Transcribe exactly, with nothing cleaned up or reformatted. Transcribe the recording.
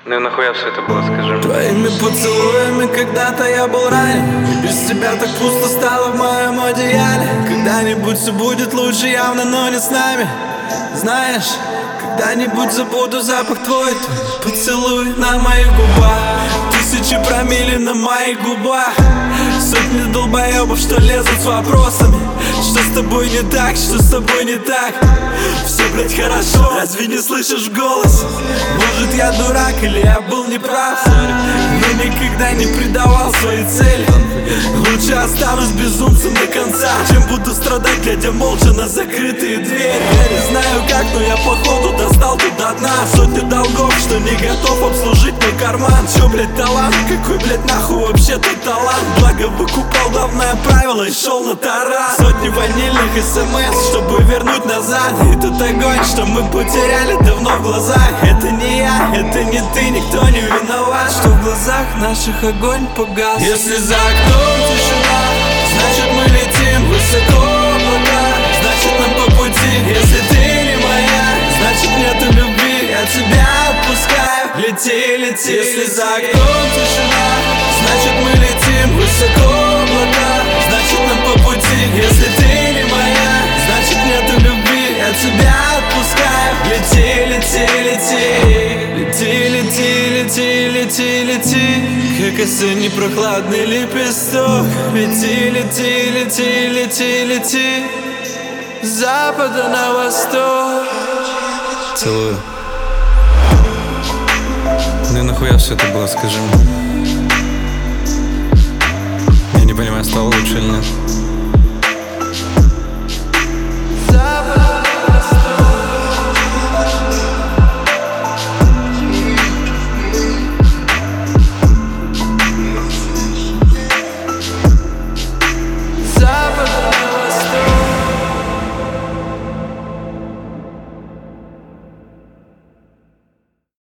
Ну и нахуя все это было, скажи мне? Твоими поцелуями когда-то я был ранен, и без тебя так пусто стало в моем одеяле. Когда-нибудь все будет лучше явно, но не с нами. Знаешь, когда-нибудь забуду запах твой, твой поцелуй на моих губах. Тысячи промилле на моих губах. Сотни долбоебов, что лезут с вопросами: что с тобой не так, что с тобой не так? Все, блять, хорошо, разве не слышишь голос? Может, я дурак или я был неправ, но никогда не предавал своей цели. Лучше останусь безумцем до конца, чем буду страдать, глядя молча на закрытые двери. Я не знаю как, но я походу достал тут до дна. Сотни долгов, что не готов обслужить мой карман. Чё, блять, талант? Какой, блять, нахуй вообще-то талант? Благо выкупал главное правило и шел на таран. Сотни ванильных смс, чтобы вернуть назад этот огонь, что мы потеряли давно в глазах. Это не я, это не ты, никто не виноват, что в глазах наших огонь погас. Если за окном тишина, значит мы летим высоко в облака, значит нам по пути. Если ты не моя, значит нету любви, я тебя отпускаю. Лети, лети. Если за окном тишина, значит мы летим высоко в облака, значит нам по пути. Если ты не моя, значит нету любви, я тебя отпускаю. Лети, лети, лети. Лети, лети, лети, лети, лети, как осенний прохладный лепесток. Лети, лети, лети, лети, лети, с запада на восток. Целую. Ну и нахуя все это было, скажи мне? Я не понимаю, стало лучше или нет?